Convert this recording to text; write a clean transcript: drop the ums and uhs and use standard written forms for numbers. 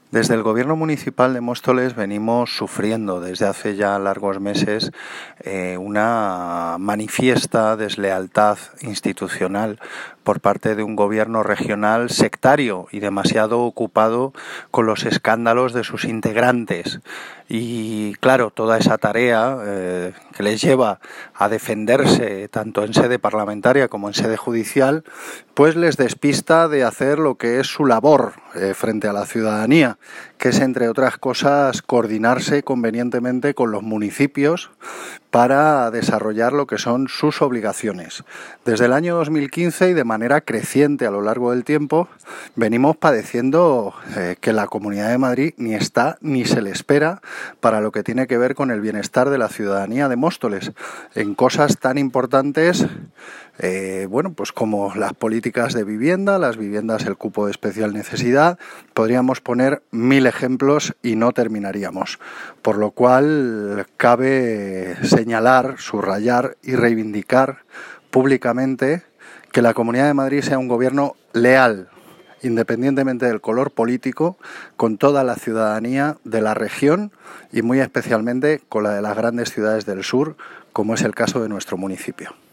Desde el Gobierno municipal de Móstoles venimos sufriendo desde hace ya largos meses una manifiesta deslealtad institucional por parte de un gobierno regional sectario y demasiado ocupado con los escándalos de sus integrantes. Y claro, toda esa tarea que les lleva a defenderse tanto en sede parlamentaria como en sede judicial, pues les despista de hacer lo que es su labor frente a la ciudadanía, que es, entre otras cosas, coordinarse convenientemente con los municipios para desarrollar lo que son sus obligaciones. Desde el año 2015 y de manera creciente a lo largo del tiempo venimos padeciendo que la Comunidad de Madrid ni está ni se le espera para lo que tiene que ver con el bienestar de la ciudadanía de Móstoles en cosas tan importantes pues como las políticas de vivienda, las viviendas, el cupo de especial necesidad. Podríamos poner 1000 ejemplos y no terminaríamos, por lo cual cabe señalar, subrayar y reivindicar públicamente que la Comunidad de Madrid sea un gobierno leal, independientemente del color político, con toda la ciudadanía de la región y muy especialmente con la de las grandes ciudades del sur, como es el caso de nuestro municipio.